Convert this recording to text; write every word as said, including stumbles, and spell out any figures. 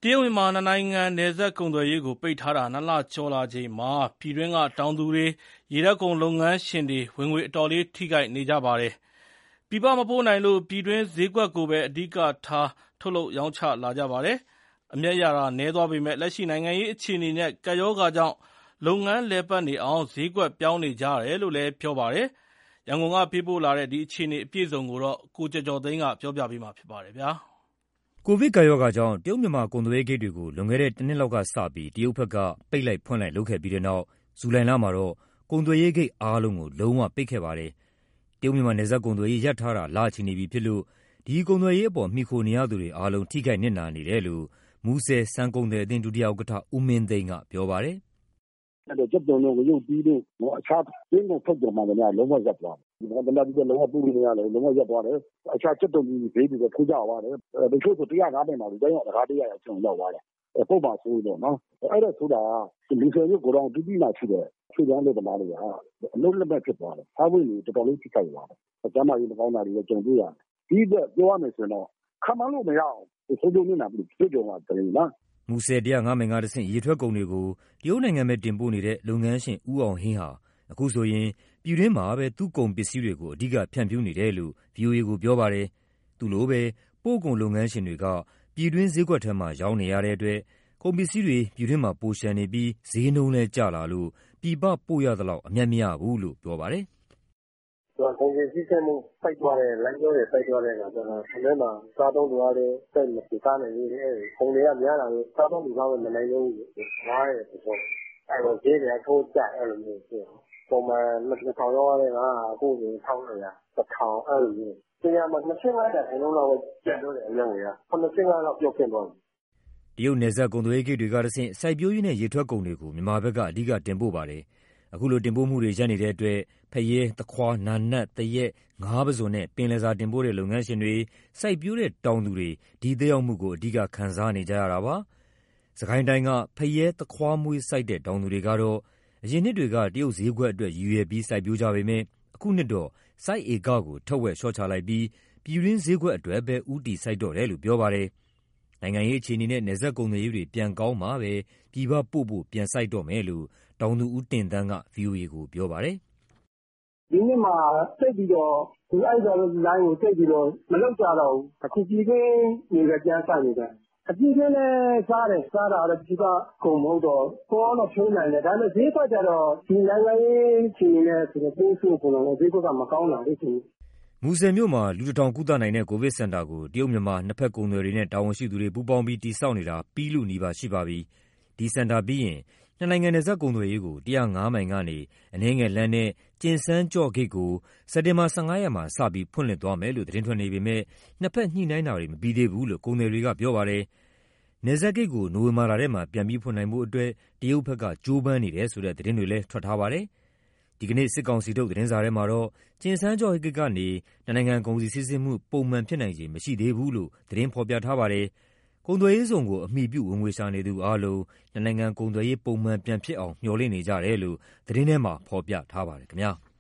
တရုတ်မြန်မာနှစ်နိုင်ငံနယ်စပ်ကုန်သွယ်ရေးကိုပိတ်ထားတာနှစ်လကျော်လာချိန်မှာပြည်တွင်းကတောင်သူတွေ၊ရေထွက်ကုန်လုပ်ငန်းရှင်တွေဝင်ငွေအတော်လေးထိခိုက်နေကြပါတယ်။ပြည်ပမပို့နိုင်လို့ပြည်တွင်းဈေးကွက်ကိုပဲအဓိကထားထုတ်လုပ်ရောင်းချလာကြပါတယ်။အမြတ်ရတာနည်းသွားပေမယ့်လက်ရှိနိုင်ငံရေးအခြေအနေနဲ့ကပ်ရောဂါကြောင့်လုပ်ငန်းလည်ပတ်နေအောင်ဈေးကွက်ပြောင်းနေကြရတယ်လို့လည်းပြောပါတယ်။ရန်ကုန်ကပေးပို့လာတဲ့ဒီအခြေအနေအပြည့်အစုံကိုကိုကျော်ကျော်သိန်းကပြောပြပါမယ်။ကိုဗစ်ကပ်ရောဂါကြောင့်တရုတ်မြန်မာကုန်သွယ်ရေးဂိတ်တွေကိုလွန်ခဲ့တဲ့တနှစ်လောက်ကစပြီးတရုတ်ဘက်ကပိတ်လိုက်ဖွင့်လိုက်လုပ်ခဲ့ပြီးတဲ့နောက်ဇူလိုင်လမှာတော့ကုန်သွယ်ရေးဂိတ်အားလုံးကိုလုံးဝပိတ်ခဲ့ပါတယ်။တရုတ်မြန်မာနယ်စပ်ကုန်သွယ်ရေးရပ်ထားတာလချီနေပြီဖြစ်လို့ဒီကုန်သွယ်ရေးအပေါ်မှီခိုနေရသူတွေအားလုံးထိခိုက်နစ်နာနေတယ်လို့မူဆယ်ဆန်ကုန်သည်အသင်းဒုတိယဥက္ကဋ္ဌဦးမင်းသိန်းကပြောပါတယ်။အဲ့တော့ကြက်သွန်တို့ရုပ်ပြီးတို့အခြားရင်းကုန်ထုတ်ကြမှာလည်းလုံးဝရပ်သွားတယ်။ဒီမှာတနက်ပြီးတော့လုံးဝပူနေရတယ်လုံးဝရပ်သွားတယ်။အခြားကြက်သွန်ပြီးဈေးတွေတော့ထိုးကြသွားတယ်။တချို့ဆိုone oh fiveမှာတိုင်းအောင်တကားတရားအောင်ရောက်သွားတယ်။ပုတ်ပါဆိုးတော့နော်။အဲ့ဒါဆိုတာလူဆယ်ရုပ်ကိုတော့တူတူလာရှိတယ်။ခြေတန်းလို့တမားတွေကအလုံးလက်မဲ့ဖြစ်သွားတယ်။အားဝင်တွေတော်တော်လေးထိခိုက်သွားတယ်။ကျမ်းမာရေးမကောင်းတာတွေလည်းကြုံတွေ့ရတယ်။ဒီအတွက်ပြောရမယ်ဆိုတော့ခံမလို့မရအောင်ဆိုးကျုံနေတာပြီးပြည့်ကြုံတာတည်းနော်။မူဆယ်one oh fiveမိုင်ကတဆင့်ရေထွက်ကုန်တွေကိုတရုတ်နိုင်ငံပဲတင်ပို့နေတဲ့လုပ်ငန်းရှင်ဦးအောင်ဟင်းဟာအခုဆိုရင်ပြည်တွင်းမှာပဲသူ့ကုန်ပစ္စည်းတွေကိုအဓိကဖြန့်ဖြူးနေတယ်လို့ ဗွီအိုအေကိုပြောပါတယ်။သူလိုပဲပို့ကုန်လုပ်ငန်းရှင်တွေကပြည်တွင်းဈေးကွက်ထဲမှာရောင်းနေရတဲ့အတွက်ကုန်ပစ္စည်းတွေပြည်တွင်းမှာပိုလျှံနေပြီးဈေးနှုန်းလည်းကျလာလို့ပြည်ပပို့ရသလောက်အမြတ်မရဘူးလို့ပြောပါတယ်။ကုန်စည်စီးဆင်းမှုပိတ်သွားတယ်လမ်းကြောတွေပိတ်သွားတဲ့အခါကျတော့ဒီထဲမှာစားသုံးသူတွေစိတ်မပြေစားနိုင်ဘူးလေ။ကုန်တွေကများလာလို့စားသုံးသူကလည်းမနိုင်ဘူး။ငားရတယ်ဆိုတော့အဲ့တော့ဈေးတွေကထိုးကျအဲ့လိုမျိုးဖြစ်တယ်။ပုံမှန်နှစ်ထောင်ရောက်တဲ့ကအခုဆိုတစ်ထောင်တစ်ထောင်အဲ့လိုမျိုး။တရားမှာနှစ်ဆင့်လိုက်တာအလုံးလောက်ကျန်တော့တယ်အများကြီး။ခုနှစ်ဆင့်လောက်ပြုတ်ဖြစ်သွားတယ်။တရုတ်နယ်စပ်ကုန်သွယ်ရေးဂိတ်တွေကတဆင့်စိုက်ပျိုးရေးနဲ့ရေထွက်ကုန်တွေကိုမြန်မာဘက်ကအဓိကတင်ပို့ပါတယ်။အခုလိုတင်ပို့မှုတွေရပ်နေတဲ့အတွက်ဖရဲ၊သခွား၊နာနတ်၊သရက်၊ငါးပုဇွန်နဲ့ပင်လယ်စာတင်ပို့တဲ့လုပ်ငန်းရှင်တွေစိုက်ပျိုးတဲ့တောင်သူတွေဒီသက်ရောက်မှုကိုအဓိကခံစားနေကြရတာပါ။စစ်ကိုင်းတိုင်းကဖရဲ၊သခွားမွှေးစိုက်တဲ့တောင်သူတွေကတော့အရင်နှစ်တွေကတရုတ်ဈေးကွက်အတွက်ရည်ရွယ်ပြီးစိုက်ပျိုးကြပေမယ့်အခုနှစ်တော့စိုက်ဧကကိုထက်ဝက်လျှော့ချလိုက်ပြီးပြည်တွင်းဈေးကွက်အတွက်ပဲဦးတည်စိုက်တော့တယ်လို့ပြောပါတယ်။နိုင်ငံရေးအခြေအနေနဲ့နယ်စပ်ကုန်သွယ်ရေးတွေပြန်ကောင်းမှပဲပြည်ပပို့ဖို့ပြန်စိုက်တော့မယ်လို့တောင်သူဦးတင်သန်းက ဗွီအိုအေကိုပြောပါတယ်။ဒီနှစ်မှာတိတ်ပြီးတော့ဒီအဲ့ဒါလိုလိုင်းကိုတိတ်ပြီးတော့မလောက်ကြတော့ဘူး။အခုပြည်တွင်းနေကြပြန်စိုက်နေတယ်။အပြည့်နဲ့စားတယ်စားတာလည်းဒီကကုန်မဟုတ်တော့ကိုယ်တော့ဖြိုးနိုင်တယ်ဒါပေမဲ့ဈေးကွက်ကြတော့ဒီနိုင်ငံရေးခြေနဲ့ဆိုတော့ပိုးဆိုးကုန်တော့ဈေးကွက်ကမကောင်းတာလေရှင်မူဆယ်မြို့မှာလူတစ်ထောင်ကုသနိုင်တဲ့ကိုဗစ်စင်တာကိုတရုတ်မြန်မာနှစ်ဖက်ကုန်သွယ်တွေနဲ့တာဝန်ရှိသူတွေပူးပေါင်းပြီးတည်ဆောက်နေတာပြီးလို့နီးပါးရှိပါပြီဒီစင်တာပြီးရင်နှစ်နိုင်ငံနယ်စပ်ကုန်သွယ်ရေးကိုone oh fiveမိုင်ကနေအနည်းငယ်လမ်းနဲ့ကျင်စန်းကျော့ဂိတ်ကိုစက်တင်ဘာfifteenရက်မှာစပြီးဖွင့်လှစ်သွားမယ်လို့သတင်းထွက်နေပေမဲ့နှစ်ဖက်ညှိနှိုင်းတာတွေမပြီးသေးဘူးလို့ကုန်သည်တွေကပြောပါတယ်နယ်စပ်ဂိတ်ကိုနိုဝင်ဘာလထဲမှာပြန်ပြီးဖွင့်နိုင်ဖို့အတွက်တရုတ်ဘက်ကကြိုးပမ်းနေတယ်ဆိုတဲ့သတင်းတွေလည်းထွက်ထားပါတယ်ဒီကနေ့စစ်ကောင်စီထုတ်သတင်းစာထဲမှာတော့ကျင်စန်းကျော့ဂိတ်ကနေနှစ်နိုင်ငံကုန်စည်စီးဆင်းမှုပုံမှန်ဖြစ်နိုင်ခြေမရှိသေးဘူးလို့သတင်းဖော်ပြထားပါတယ်ကုန်သွယ်ရေးဆောင်ကိုအမိပြုဝင်ငွေရှာနေသူအားလုံးနှစ်နိုင်ငံကုန်သွယ်ရေးပုံမှန်ပြန်ဖြစ်အောင်မျှော်လင့်နေကြတယ်လို့သတင်းထဲမှာဖော်ပြထားပါတယ်ခင်ဗျာ။